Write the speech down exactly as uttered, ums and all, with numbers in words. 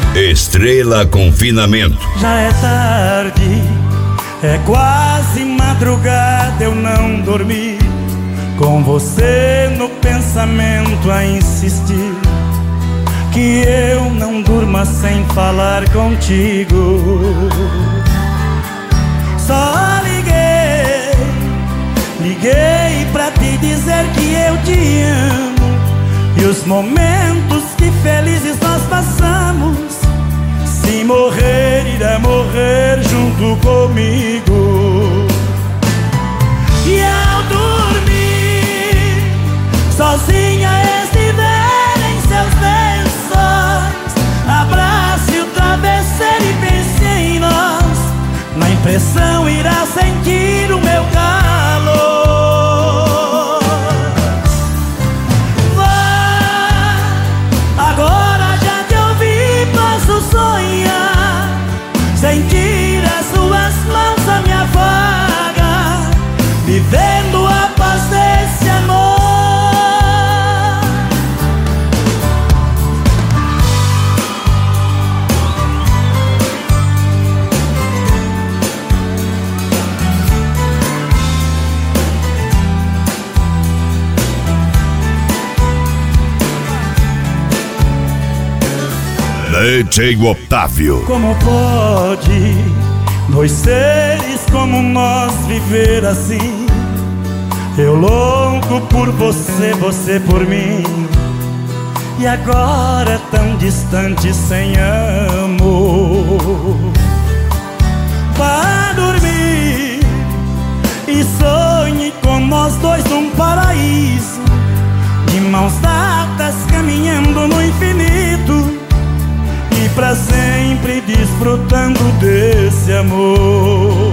Estrela Confinamento. Já é tarde, é quase madrugada, eu não dormi, com você no pensamento a insistir, que eu não durma sem falar contigo. Só liguei, liguei pra te dizer que eu te amo, e os momentos que felizes nós passamos, se morrer, irá morrer junto comigo. E ao dormir, sozinha estiver em seus lençóis, abrace o travesseiro e pense em nós, na impressão irá sentir o meu calor. Vá, agora já te ouvi, posso sonhar, sentir as suas mãos à minha vaga, vivendo a paz desse amor. Leite Otávio. Como pode dois seres como nós viver assim? Eu louco por você, você por mim, e agora tão distante sem amor. Vá dormir e sonhe com nós dois num paraíso, de mãos dadas caminhando no infinito, e pra sempre desfrutando desse amor.